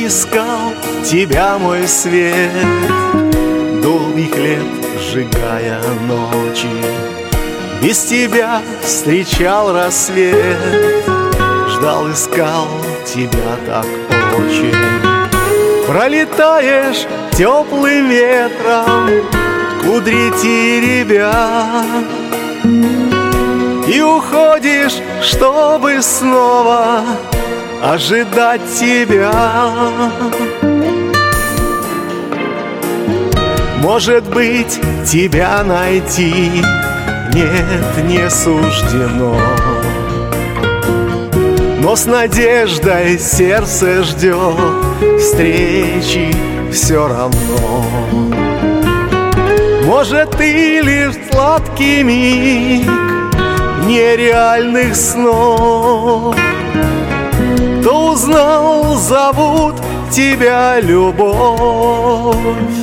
искал тебя мой свет, долгих лет сжигая ночи. Без тебя встречал рассвет, ждал, искал тебя так очень. Пролетаешь теплым ветром, кудри теребя, и уходишь, чтобы снова ожидать тебя. Может быть, тебя найти нет, не суждено, но с надеждой сердце ждет встречи все равно. Может, ты лишь сладкий миг нереальных снов, кто узнал, зовут тебя любовь.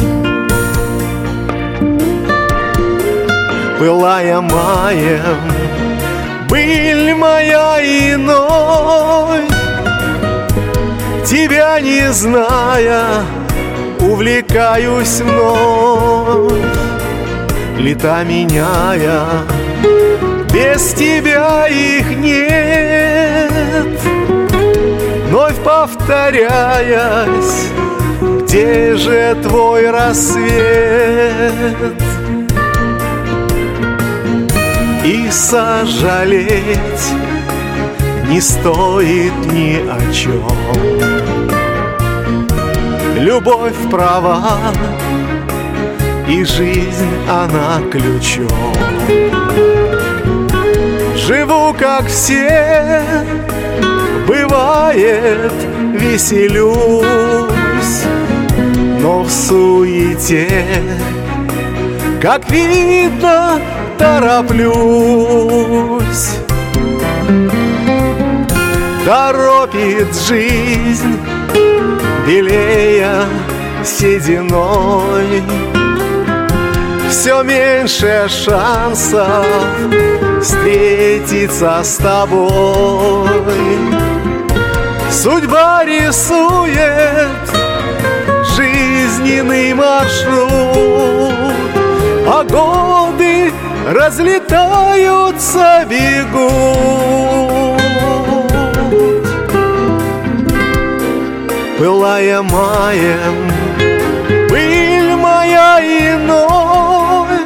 Пылая маем, быль моя иной, тебя не зная, увлекаюсь вновь. Лета меняя, без тебя их нет, вновь повторяясь, где же твой рассвет? И сожалеть не стоит ни о чем. Любовь права, и жизнь она ключом. Живу, как все, бывает, веселюсь, но в суете, как видно, тороплюсь. Торопит жизнь, белея сединой, все меньше шансов встретиться с тобой. Судьба рисует жизненный маршрут, а годы разлетаются, бегут. Пылая маем, пыль моя иной,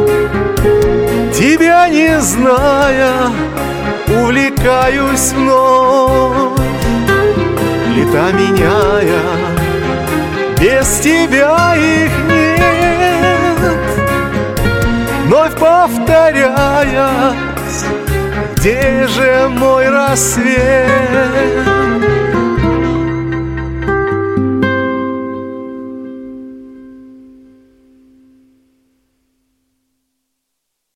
тебя не зная, увлекаюсь вновь. Лета меняя, без тебя их нет, вновь повторяясь, где же мой рассвет?